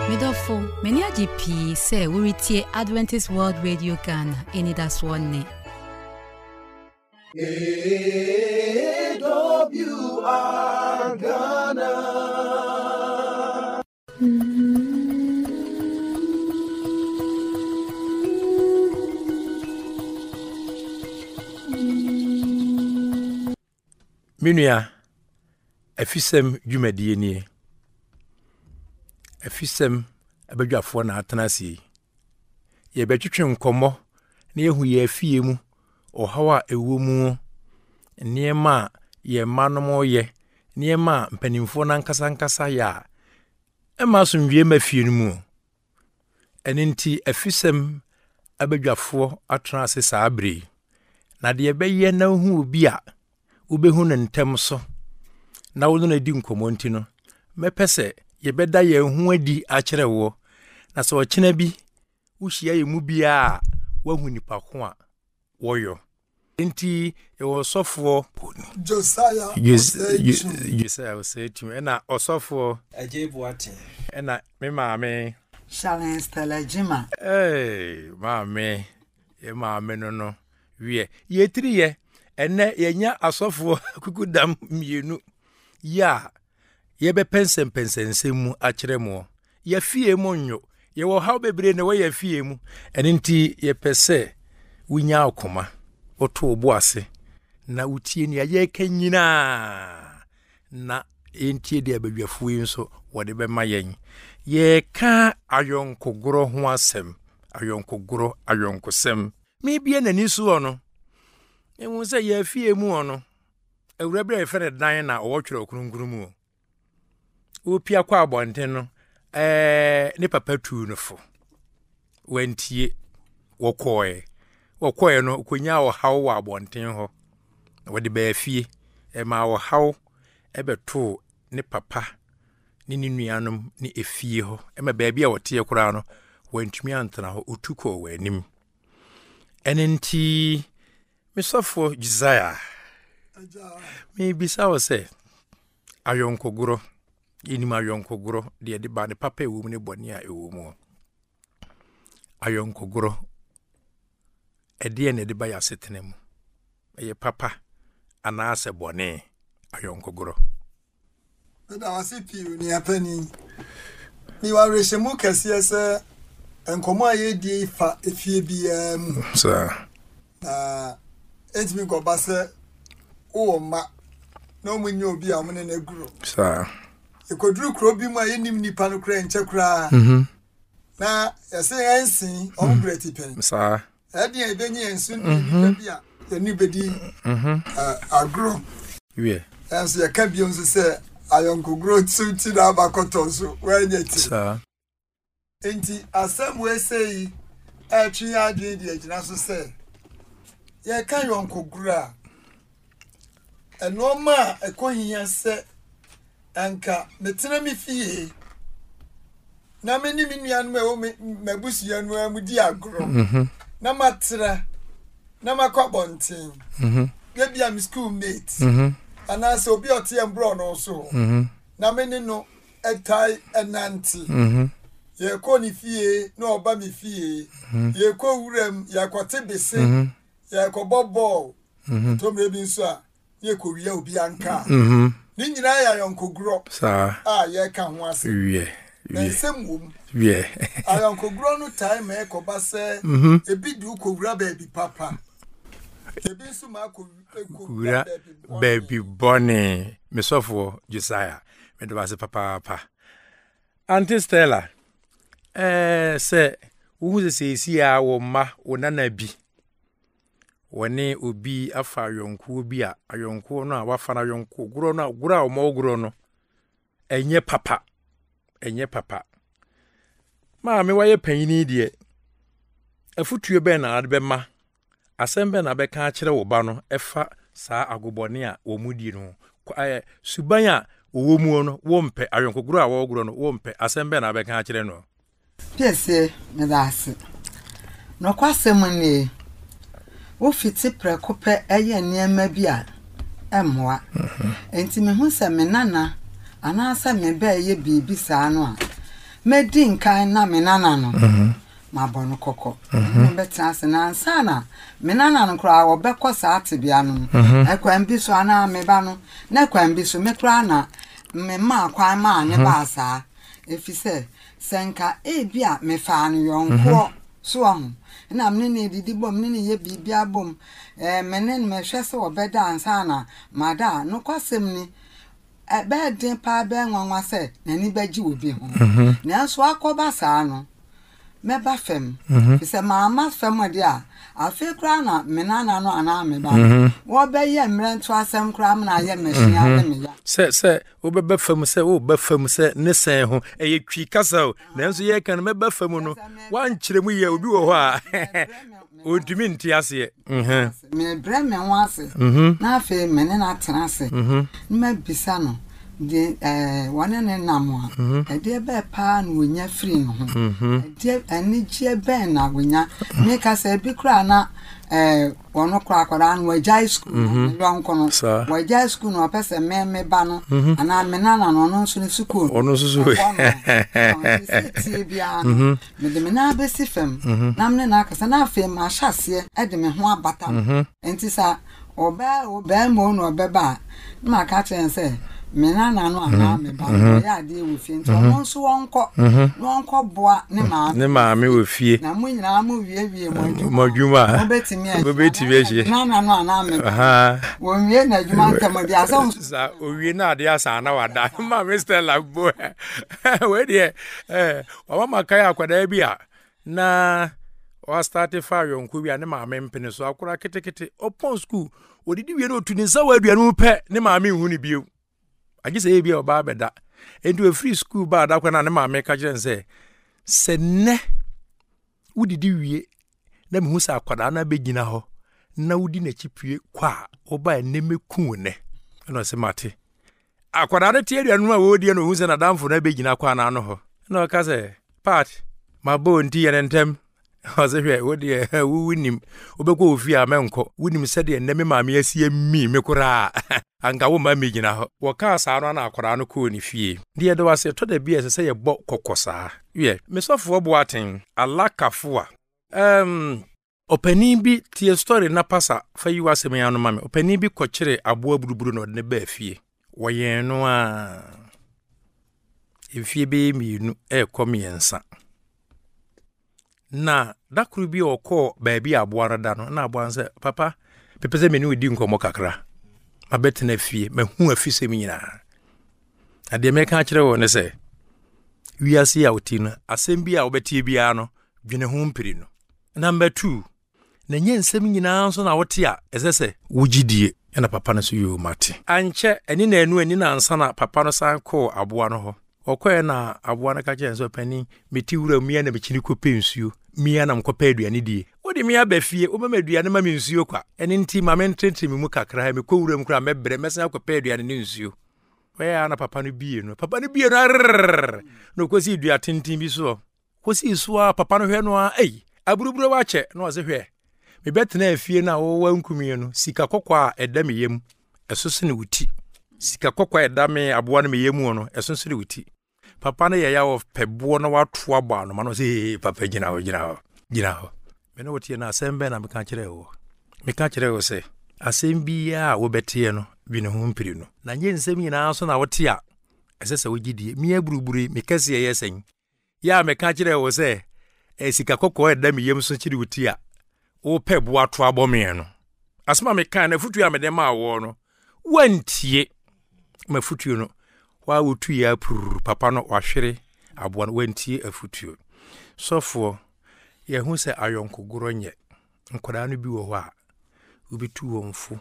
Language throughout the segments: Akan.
Midofo, many a GP say we retain Adventist World Radio Ghana in that's one. AWR Ghana. Minua afisem dwumadie nie afisem abadwafo na atenase ye betwetwe nkomo na yehu ye afie mu ohawa ewo mu niema ye manom ye niema mpanimfo na nkasa ya ema somdwe mafie no mu eninti afisem abadwafo atenase saabre na de beye na hu obi a ubehu ne ntem so na wo na di nkomo nti no mepese ye beda ye hu adi a kire wo na so okina bi uhia ye mu bia wahu nipa ko a woyo nti ye osofo Josiah say to na osofo Ajebuate na me maame Charlene Stella Jima maame ye maame no wie ye triye ene yenya asofo kukudam mienu ya ye be pensem mu akire mo ye fie mo nyo ye wo haw bebre ne wo ye fie mu enenti ye pese wunya akoma oto obo ase na utie ni aye kanyina na entie de abadwafo yi nso wo de be mayen ye ka ayonkogoro ho asem ayonkosem me bia nani so ono enwu se ye fie mu ono ewurabre efere dan na owotwere okurunguru mu opia kwa abonten no ne papa tu no fo wantie wokoe no konya wo hawo wa abonten ho wode ba fie ma wo hawo ebeto ne papa ne nuanom ne efie ho ma ba bia wote kura no wantumi antena ho otuko wanim enenti Misofo Josiah maybe so say ayonkogoro inima ayonkogoro de ba ne papa ewu ne boni a ewu mu ayonkogoro ne de ba ya setene mu eye papa ana ase boni ayonkogoro da wasipi ni apani ni wa reshemu kase se enkomo ayedi fa efie bia mu sa Etimi go base o ma no munye obi a mune na guro sa ekoduru kro bi mu ayenim nipa no kra enche kra na yase ensin o greti pen sa edi ebenye ensun ni bi a eni bedi agro we enso ya ka bi onso se ayonko gro tsuti na abakoto so wenye ti sa enti asem we sei atwi adwe di agina so se ye ka yonko gura enoma ekohia se anka metena mi fie na meni minuan me mabusia no amudi agro na matra na makwabontin bia mi school mate ana so bi otie mbro no so na meni no etai enanti ye ko ni fie na oba mi fie ye ko wuram ya kwate bese ya ko bobo to me bi nso a ye ko wia obi anka ni nyina ya yonkogro sa ye ka ho ase wie nsem wie ayonkogro no time e ko ba se ebi du ko wura ba bi papa ebi nso ma ko wura baby bonny Misofo Josiah me do ase papa Auntie Stella se wo se si a wo ma wo nana bi woni obi afa yonko bi a ayonko no a wafa na yonko guro no gura o mo guro no enye papa ma me waye panyini de afutue be na ade be ma asembe na be ka kire wo ba no efa saa agobone a wo mudi no suban a wo mu no wo mpe ayonko guro a wo guro no wo mpe asembe na be ka kire no Pese me das no kwasem ni wo fiti prekope eye niema bi a emwa enti me hu se me nana ana asa me ba eye bibi saa no a medin kan na me nana no ma bono kokko me betra se na ansa na me nana no kra wo bekọ saa tebia no ekwan bi so ana me ba no na ekwan bi so me kra na me ma kwan ma ne ba saa efise senka bia me fa no yonko so ho na me ne didi bom ne ye bibia bom me ne me hwe se wo beda ansa na mada no kwasem ni ebe den pa be nwanwa se na ni baji obi ho na so akoba saa no me ba fem se mama fem de a afi kra na me nana no ana me ba wo be ye mrentu asem kra na ye machine ade me ya se wo be fem se wo be fem se ne sen ho eye twi kasa o na nso ye kan me ba fem no wan kire mu ye obi wo ho a o dumi nti ase me bre me wase na afi me ne na tena ase me bisa no de wane ne namwa de be pa na wonya free no de ani je be na wonya me ka se bi kra na wono kra kwara no wajai school no nkono wajai school no pese me ba no ana me na no no so ne school ono so ti bia me de me na be sifem na me na ka se na afem ma hyase e de me ho abata enti sa oba mo no obeba ma ka chen se me nana no ana me ba ya de wo fie nto no so wonko boa ne ma me wo fie na mo nyina mo wie mo djuma mo betimi eje nana no ana me wo wie na djuma ntam de asa sa o wie na de asa na wada ma Mr. Lagbo we de wa ma kai akwada bia na wa start fire yonku bia ne ma me mpene so akura ketekete upon school odidi wie no tuni sa wa aduanu pe ne ma me hu ni bio agi se bia oba beda endu free school ba da kwa na ne ma me ka jere nse se ne udidi wie na me hu sa akwada na begina ho na udi na chipue kwa oba ne meku ne no se mate akwada na tie aduanu a wo die no hu se na damfo na begina kwa na no ho no ka se part ma bo nti ye ntem Ozehwe wodi wunim obekwo ofia menko wunim sede ne me maame asie mi mekora anga wo ma megina ho wo ka sa no na akora no ko ni fie de de wase to da bia se ye bo kokosa ye mesofo bo aten alakafo a opani bi tie story na pasa fa yi wase me anu mame opani bi kokyere aboa buruburu no de ba fie wo yen no a efie be mienu komiensa na dakuru bi okọ baabi aboa rada no na aboa nse papa pepese meni odi nkomo kakra mabetena fie mahu afise mi nyina ade me ka kire wo ne se wiase ya otino asem bi a obetie bia no dwene ho mpiri no number 2 na nyensem nyina nso na wote a esese wugidie na papa no so yo mate anche eni na enu ani na ansa na papa no san ko aboa no ho okoye na aboa na ka kire nso pani meti wura mia na mechini ko pensuo mia na mkopa aduane die wodi mia ba fie wo mama aduane ma mensuo kwa eni nti ma mententi mu kakra me ko wura mkura mebre mesen akopa aduane ne nsuo we ana papa no bie no no kosi dua tintin bi so kosi so papa no hwe no a aburuburu wa che no ze hwe me betena afie na wo wankumi no sika kokwa eda me yem esoso ne wuti sika kokwa eda me aboa no me yemu no esoso ne wuti papa no ya of pebo na watu aba no ma no se papa gina ho me no wotie na asembe na me ka kire wo se asembi a wo betie no bi ne ho mpiri no na nye nsem nyina so na wote a esese wogidie mi aburuburu me kase ye sen ya me ka kire wo se sika kokko eda me yem so kiri wuti a wo pebo atu abome no asma me kan na futu ya me de ma wo no wantie mafutu no wa wotu ya papa no wahwere aboa no wantie afutuo sofo ye hu se ayonko goronye nkoda no bi wo ho a obitu wonfo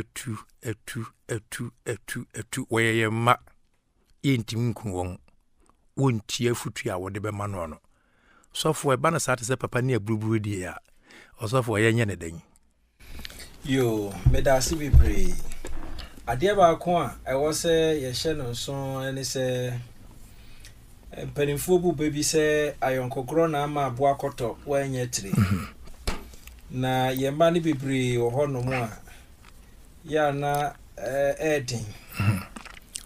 atu weye ma yentim nku won wontie afutu a wode be ma no sofo e ba na sate se papa ni aburuburu die ya osofo ye nye ne dan yo medasi bibre ade ba ko a ewo se ye hye no so ene se penifo bu baby se ayonkogro na ama abo akoto wanye tire na ye mba ni bibre wo ho no mu a ya na edin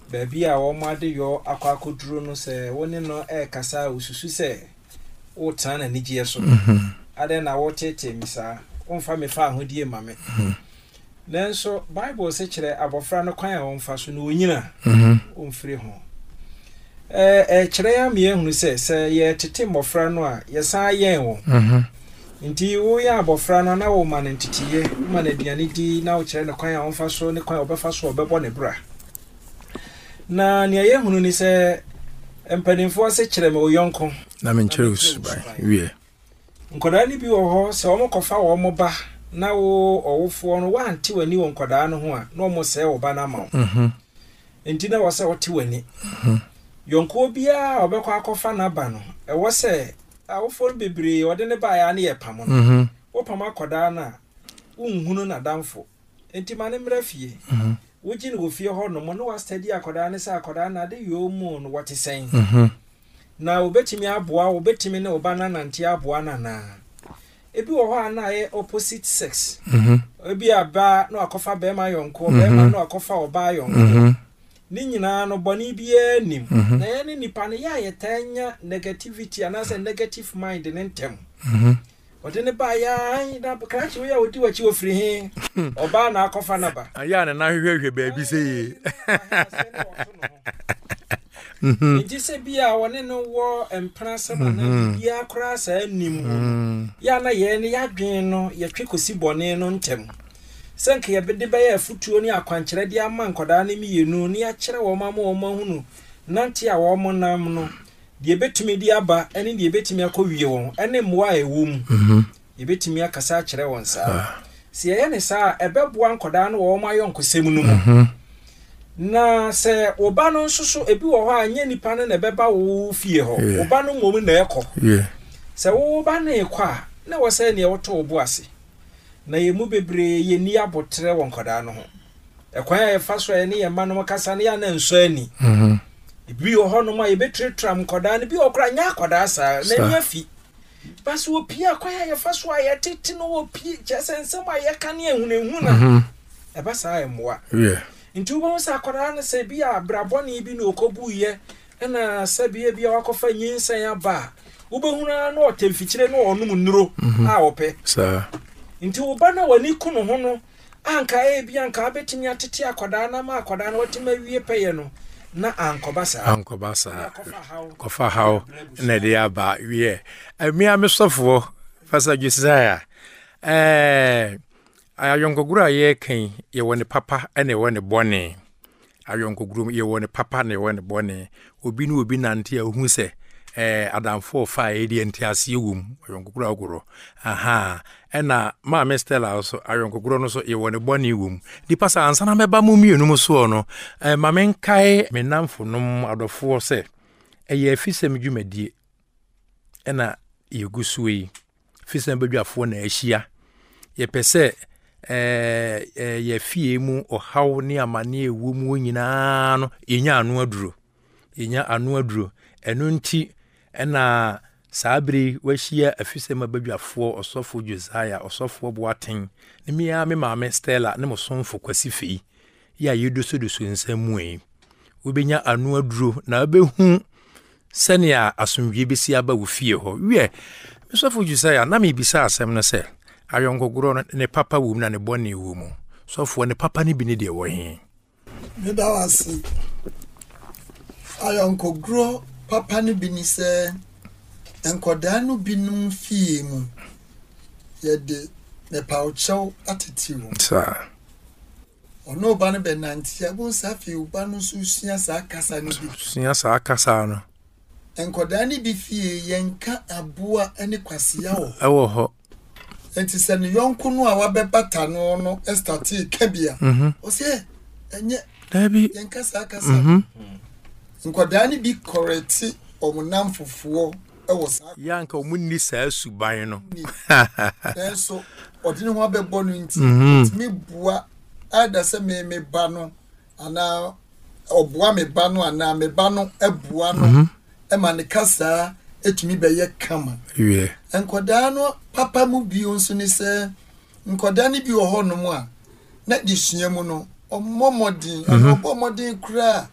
baby a wo ma de yo akwakoduro no se woni no kasa ususu se wo tan na nigye so ade na wo tete misa wonfa me fa ahodie mame nanso bible se kire abofra no kwan a wonfa so no onyina wonfiri ho kire ya me ehunu se ye tete mofra no a ye san yen wo nti wo ya abofra no na wo ma ne ntitiye ma na aduane di na wo kire ne kwan a wonfa so ne kwan obefa so obebo ne bra na ne ye hunu ni se empanimfo se kire me oyonko na me kire usubai wie nkoda ni bi wo ho se wo kofa wo mo ba na wo owofo no wa anti wani wo nkoda no ho a na wo se wo ba na ma enti na wo se wo ti wani yonko bia obekwa akofa na ba no e wo se awofo bebre ode ne ba ya na ye pam no wo pam akoda na unhunu na damfo enti mane mrafie woji no fie ho no mo no wa study akoda ne sa akoda na de yo mu no what is saying na obetimi aboa obetimi ne obana nanti aboa na ebi wo ho ana ye opposite sex ebi aba no akofa be ma yonko be ma no akofa oba yonko ni nyina no boni bia nim na ye ne nipa ne ya yetanya negativity anase negative mind ne ntem odene ba ya na krachi we ya odi wachi ofiri he oba na akofa na ba aya na hwehwe baabi sei nti se bia wone no wo empra sama na bia kora sa nim ya na ye ne ya dwen no ye twekosi bone no ntem senke ye bede ba ya futuo ni akwankyere de ama nkoda na miyenu ni ya kyere wo mama wo mahunu nanti a wo mo nam no de betumi di aba ene de betumi akowie won ene mmoa ewum ye betumi akasa kyere won sa se ye ne sa ebeboa nkoda no wo mayonkosem no mu na se oba no nsoso ebi wo ho anya nipa ne na beba wo fie ho oba no mom na ekọ se wo ba na ekọ na wo se ne wo to obo ase na ye mu bebre ye ni abotre won koda no ho ekwan ya fa so ye ne ye manom kasa ne ya na nso ani ebi wo ho no ma ye betretram koda ne bi okra nya koda sa na ni afi bas wo pia kwa ya fa so ya tete no wo pia jesensem ya kan ya ehunu na e ba sa emwa nti wo sa koda na se bia braboni bi no okobu ye na se bia wakofa nyinsan ya ba wo behuna na otemfikyire no onum nnuro a ope sa nti wo ba na wani kunu ho no anka bia anka betimi atete akoda na ma akoda na watima wie peye no na ankobasa kofa haw na de aba wie mi amesofo fasa Josiah ayonkoguru aye kan ye woni papa ene woni bone ayonkoguru ye woni papa ne woni bone obi no obi nante ahu se adamfo fa edi entiase wum ayonkoguru agoro aha ena ma Stella so ayonkoguru no so ye woni bone wum di pasa ansana meba mu mienu mu so no ma menkae menamfo nom adofo se ye afisem dwumadie ena yegusuwe fisem badwafo na ahia ye pese ye fie mu ohaw ni amane ewu mu nyina no yenya anu aduro enu nti ena sabri wahia afisem badwafo osofo Josiah osofo Boaten ne mia me maame Stella ne mosomfo kwasifei ya yedosodoso nsamu wobenya anu aduro na behu senia asomdwe besi aba wo fie ho wie osofo Josiah na me bisa asem no se ayonkoguru ne papa wum na ne bone wum sofo ne papa ne bi ne de wo he me da wasi ayonkoguru papa ne bi ni se enkoda no binum fie mu ye de ne paucho atetiwo sa ono ba ne benanti abun safi uba no susia sa kasa no bi susia sa kasa no enkoda ne bi fie yenka aboa ene kwasia wo ewo ho enti se ne yonko no a wabebata no no estati kabia o se enye dabi yenka sa kasa enkoda ne bi correct omunam fufuo ewo sa yanka omunni sa suban no so odine ho abebo no nti mi bua ada se me ba no ana oboa me ba no ana me ba no ebua no e ma ne kasa etumi beye kama enkoda no papa mu bi onso ni se nkoda ni bi wo no mu a na disua mu no omomodin omomodin kura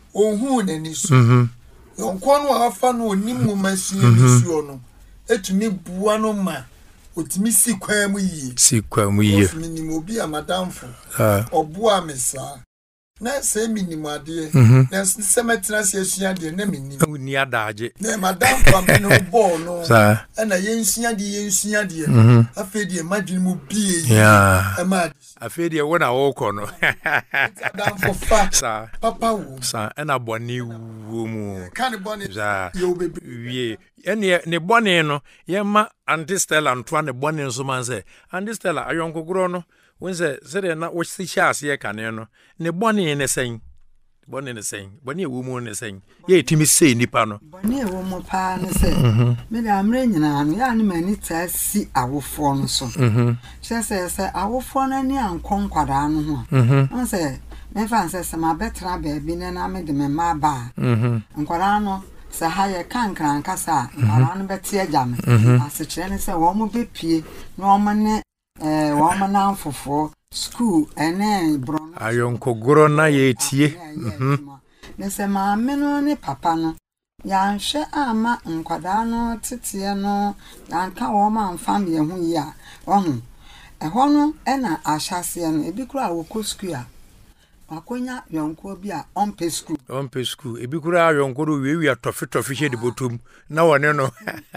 ohun n'ani so yonko no afa no onimu masie ni so no etumi bua no ma otumi sikwan mu yi minimo obi amadamfo obua mesa na se minimo ade na se metra se asua de na minimo ni adaje na madamfo ameno bo no na yensua de afa de madwin mu bie ama afa de wona wo ko no madamfo fa papa wo sa na boni wo mu kan boni yo bebe wie ene ne boni no ye ma Auntie Stella ntwa ne boni nso man se Auntie Stella ayonkogro no wonse sere na wo si chance ye kane no ne boni ne sen boni ewu mu ne sen ye timi sei nipa no boni ewu mu pa ne se me da amre nyina no ya ne mani ta si awofo no so se awofo na ni ankon kwada no ho wonse me fa se ma betra ba bi ne na me de me ma ba nkwada no se ha ye kankran kasa nkwada no beti agame ase kire ne se wo mu bepie no wo ne wo ma na fofo school ene bron ayonkogoro na ye tie ne se ma me no ne papa no ya nhwe ama nkwada no tetie no anka wo ma mfa me hu yi a ohun eho no ena ahyase no ebi kura wo ko school a akonya yonko bi a onpe school ebi kura yonkoro wiwi atofi hye de botom na wone no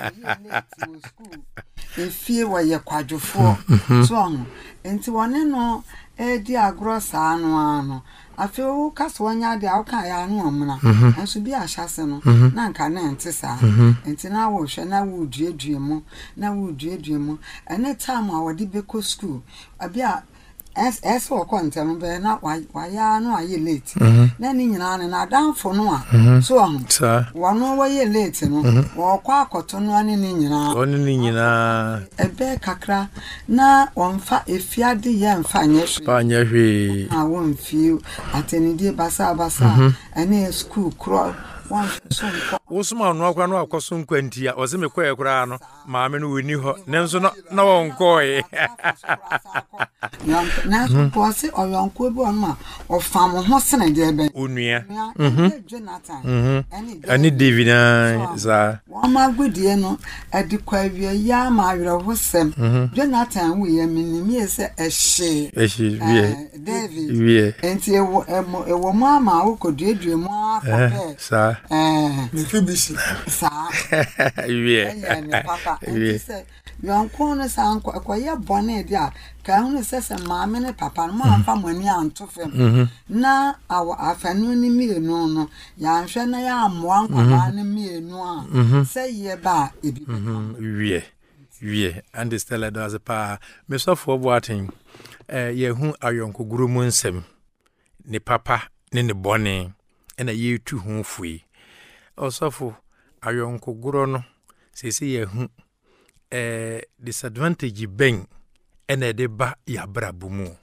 efie wo ye kwadwofo so on enti wone no edi agro saa no ano afi wo kaso anya de awka ya no omna enso bi ahyase no na nka na ente saa enti na wo hwe na wo duedue mu ene time a wo de beko school abia es wo kontem be na wa ya no aye late na ni nyina na danfo no a so on wono wo ye late no wo kwa akoto no ani ni nyina ebe kakra na wonfa efiade ye mfa nya hwe a won fi atenidi basa ene school kro Usuma no akwa no akoso nkwantia o se mekoye kura no maame no woni ho nenso na wonkoye na so se oyonko bi onma o fam ho sene de be onua Jonathan ani David za wo ma godie no adikwa wie ya ma awere ho sem Jonathan wo ye minimi se ehye David wie enti ewo ma ma wo kodue mu akope sa Mitsubishi sa wie papa enti yonko no sa akoye bone dia ka hu se maame ne papa no amfa mani anto fem na awo afanu ni mienu no ya nhwe na ya amoa nkwa ne mienu a se ye ba ebi wie and Stella does pa me so for boating ye hu ayonkoguru mu nsem ne papa ne bone ena ye tu hu fui osofo ayonkoguru no sese ye hu disadvantage ben ena de ba ya brabumu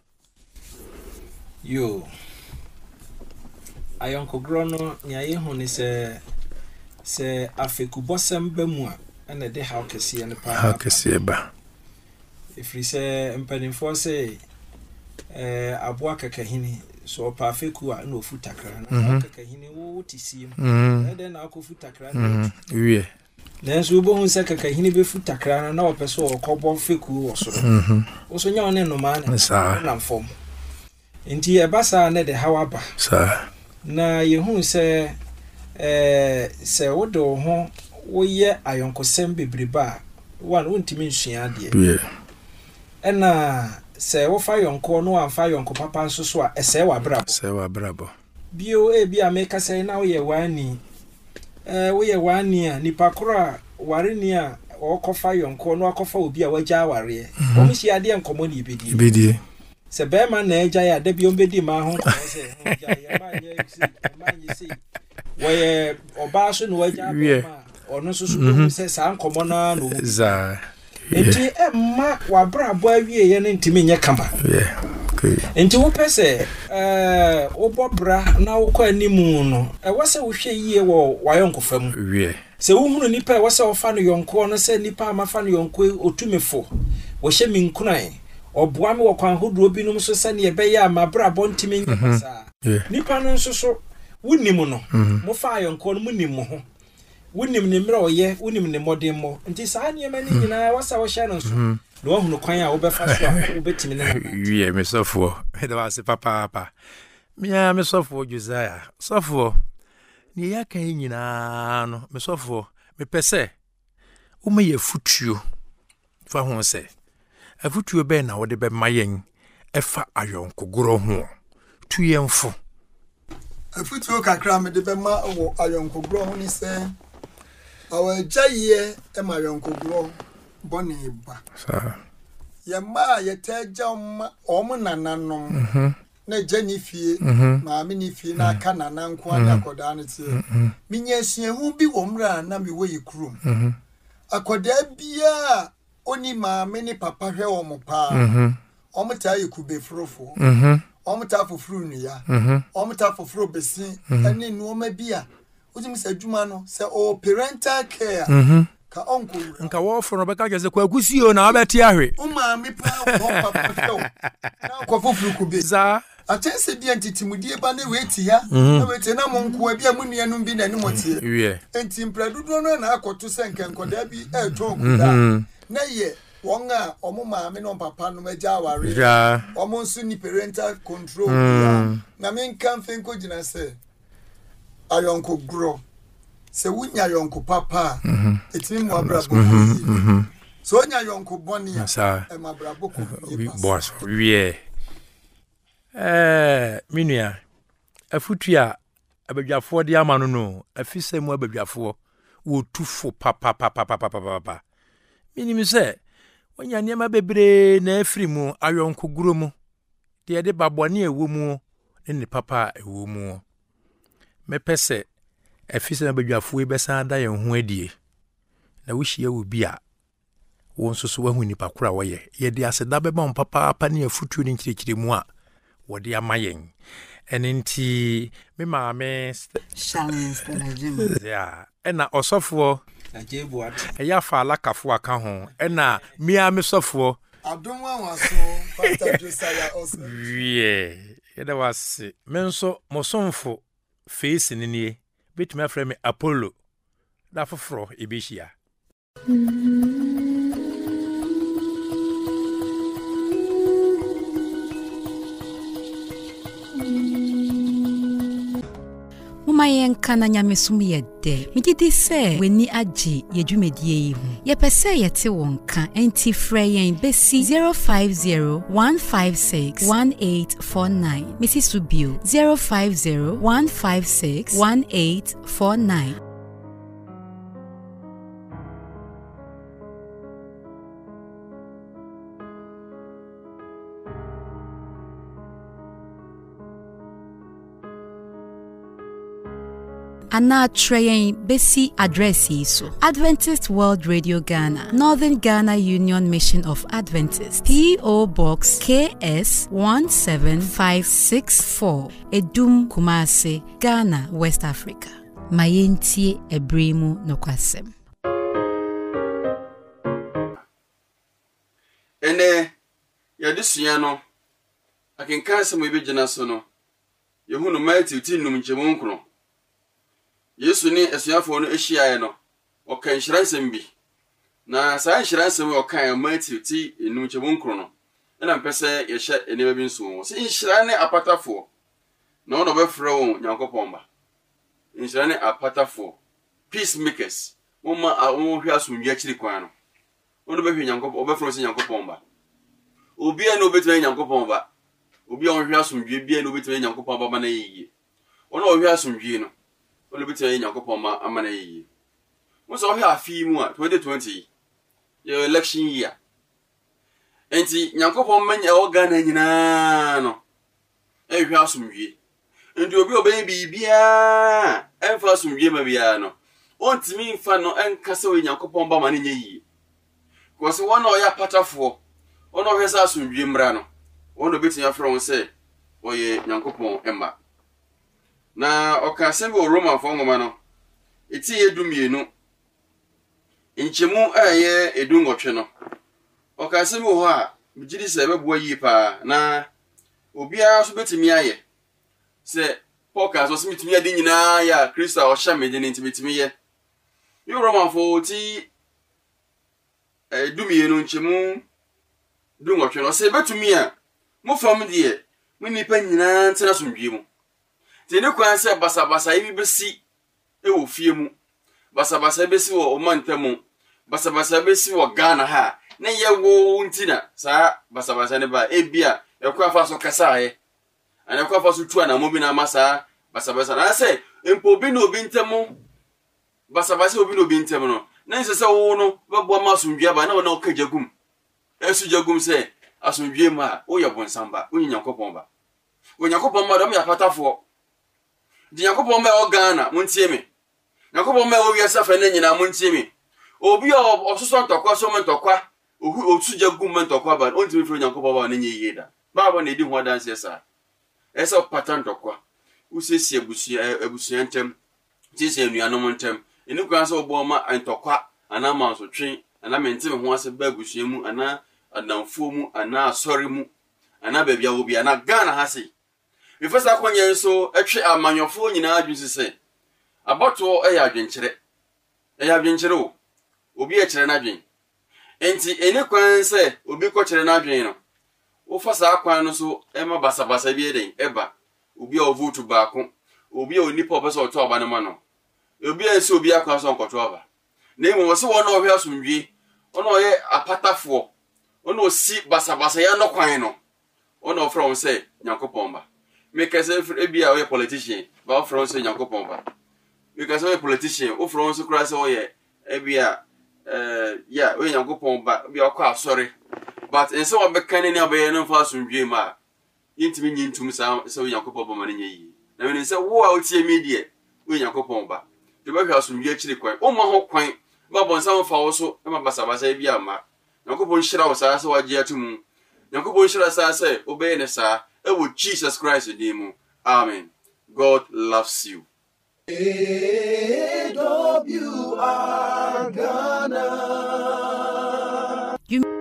yo ayonkoguru no nya ye hu ni se afekubosem ba mu a ena de how kese ne pa how kese ba ifri se mpanimfo se aboa kakahini so pa afeku a na ofu takra na kakahini wo tisim na na akofu takra na wie nanso ubo hu se kakahini be fu takra na opeso okobo feku wo so so nya one no ma na fom enti ebasa na de hawaba sa na yehu se se wodo ho wo ye ayonkosem bebreba wan wontimi nsua de ena se wo fa yonko no amfa yonko papa nso so a ese wa brabo bio bi ameka se na wo ye wani wo ye wani a nipa kora ware ni a okofa yonko no akofa obi a wagya ware o mi hia de enkomo ni ibedi se be ma na agya ya da bio mbedi ma ho ko se agya ya ma ye si wo ye oba so no wagya ma ono so so se sa enkomo na no za enti emma wa brabo awie ye ne ntimi nye kama enti wo pese wo bobra na wo kwa animu no wo se wo hwe yie wo wayonko fam se wo hunu nipa wo se wo fa no yonko no se nipa amafa no yonko otumefo wo hye minkunan oboa me wo kwan hodo binum so se ne ye be ya ma brabo ntimi nye kasa nipa no nso so wunim no mo fa ayonko no munim mo ho wunim ne mra oye wunim ne modem mo nti saa niema ni nyina wasa wo hye no so na wo hunu kwan a wo befa so a wo betimi ne wie me sofo da wase papa mia me sofo Josiah sofo ni ya kan nyina no me sofo me pese wo me ye futuo fa ho se afutuo be na wo de be mayen efa ayonkogoro ho tuyemfo afutuo kakra me de be ma wo ayonkogoro ho ni se awajaye e ma ayonkogoro boni ba sa ye ma ye teja omo nananom na Jennifer maame ni fie na aka nana nko anya akoda no tie minya suahu bi womra na me wo yikrum akoda bia oni maame ni papa hwe omo pa omo ta yikube frofo omo ta fofuru nuya omo ta fofuru besi ene nuoma bia ojim se adwuma no se o parental care ka onko nka wo foro beka jese kwa gusio na abeti ahwe o maame pa o papa hwe na ko fofuru kube za atense bia ntitimudie ba na weti ya na weti na monko bia munuanum bi na ni motie wie enti mpradudo no na akoto senke nkoda bi eto nkoda na ye wonga omo maame no papa no maja aware ja omo nso ni parental control ya na men kan fenko gina se ayonko gro se wunya ayonko papa etimi mo abrabo so onya ayonko boni ya e mabrabo ko boss wie minua afutua abadwafo de ama no afise mu abadwafo wo tufo papa minim se wonya niema bebre na afiri mu ayonkoguro mu de de babone ewo mu ne papa ewo mu mepese afise abadwafo besa da ye ho adie na wo hie wo bia wo nso so wahu nipa kura wo ye de aseda beba papa ne afutuo ne nkirikiri mu a wodi amayen eninti me maame challenge na jim ya ena osofo ajebuat eya fa alakafo aka ho ena mia me sofo adonwa waso Pastor Josiah also ye yeda wase menso mosomfo face ni betumi afre me Apollo da foforo ebehia Mayen kana nyamesum yede mididi se weni agi yedwumedie yi hu ye pese yete wonka enti freyen besi 0501561849 Mrs. Subio 0501561849 Ana train besi addressi so Adventist World Radio Ghana, Northern Ghana Union Mission of Adventists, P.O. Box KS 17564, Edum Kumase, Ghana, West Africa. Mayenti Ebremu Nokwasem. Ene yadusua no akenkan se mo ebegina so no yehunu Matthew tinum nchemu nkro Yesu ni asuafo no ehyiae no okan nhiransem bi na saa nhiransem okan Matthew ti enum nchemu nkro no na mpese ye hye enema bi nso wo se nhira ne apatafo na ono befrɛ wo Nyankopɔn ba nhira ne apatafo peacemakers woma hwe asomdwa akiri kwan no ono behwe Nyankopɔn obefrɛ wo se Nyankopɔn ba obi a no obetime Nyankopɔn ba obi a hwe asomdwa bia no obetime Nyankopɔn ba na yiye ono hwe asomdwa no ono obetime Nyankopɔn ma amana yiye mo so hwe afi mu a 2020 your election year enti Nyankopɔn manya organ nyina no hwe asomdwa enti obi oben bibia emfa asomdwa ma bia no ontimi mfa no enkasa we Nyankopɔn ba ma ne yiye kwose wona oya patafo ono hwesa asomdwe mra no ono betin afro won se oye Nyankopɔn emma na okase bi Roman fo ngoma no eti edumienu nchemu aye edungotwe no okase bi ho a bigiri se beboa yi pa na obia so betimi aye se podcast was meet me a dinner, ya, Christa or Shaman didn't meet me yet. You Roman 40 do me no chemu do what you know say but to me mo from there we ni pa nyina ntena somdwe mu te ne kwan se basabasa yi besi e wo fie mu basabasa besi wo omantamu basabasa besi wo Ghana ha na ye wo ntina sa basabasa ne ba e bia e kwa fa so kasa ye ana kwa fa so tu ana mo bi na masa basabasa na se empo bi no bi ntamu basabasa obi no bi ntamu no na nse se wo no babo ma somdwe ba na wo na okajagum esu jagum se asomdwe ma wo ye bonsamba wo nyankopon ba wo nyankopon ma do me apatafo di nyankopon ma o Ghana muntie me nyankopon ma wo wiasa fa na nyina muntie me obi ososo ntokwa so mentokwa otu jagum mentokwa ba on timi fro nyankopon ba na nye yeda ba ba na edi ho danse sa esa patan ntokwa usesi abusuan ntem tise anuanom ntem eni kwan so obo ma ntokwa ana ma so twen ana mentime ho ase ba abusuan mu ana adamfo mu ana asori mu ana babia wo bia na Ghana ha sei befesa kwanye nso etwe amanyofo nyina adwisi se abato eya adwenkyere o obi e kyere na adwen enti eni kwan se obi ko kyere na adwen no wo fasa kwan no so ema basabasa bi eden eba obi a vote baako obi a onipa obese oto oba ne ma no obi a nse obi akwa so nkoto oba na emu wo se wo na ohwe asomdwe ono ye apatafo ono si basabasa ya no kwan no ono from say nyankopon ba make say ebia we politician ba from say nyankopon ba because we politician o from so kra say o ye ebia yeah we nyankopon ba bia akwa sorry but en so be kan ni abaye no fa asomdwe ma yintimi nyintum sa so we nyankopon ba ma ne yi na we say wo a otie media we nyankopon ba de ba hwa asomdwe akire kwan o ma ho kwan ba bon sa fa wo so e ma basabasa bia ma Yankopon shira wo sa so wagye atumu Yankopon shira sa say obey ne sa e wo Jesus Christ name. Amen. God loves you. AWR Ghana.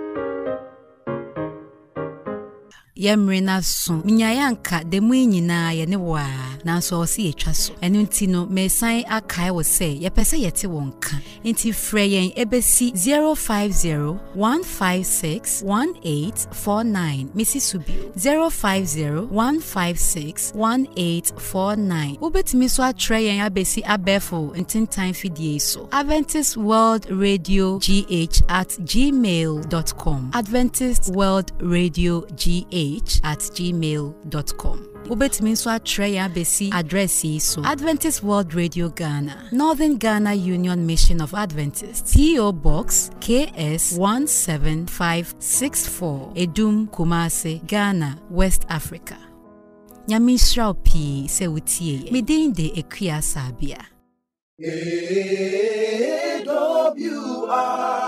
Yemrena so minyayanka de mu nyina ye ne wa nanso o se yetwa so enu nti no mesan akai wo se ye pese yete wonka nti frɛ yen ebesi 050-156-1849 Missy Subio 050-156-1849 ubetimi so atre yen abesi abefo ntintan fidie so Adventist World Radio GH@gmail.com Adventist World Radio GH@gmail.com Ubetimi so atre ya besi address so Adventist World Radio Ghana Northern Ghana Union Mission of Adventists PO Box KS 17564 Edum Kumasi Ghana West Africa Nyamishrao P se wutie midin de ekia sabia AWR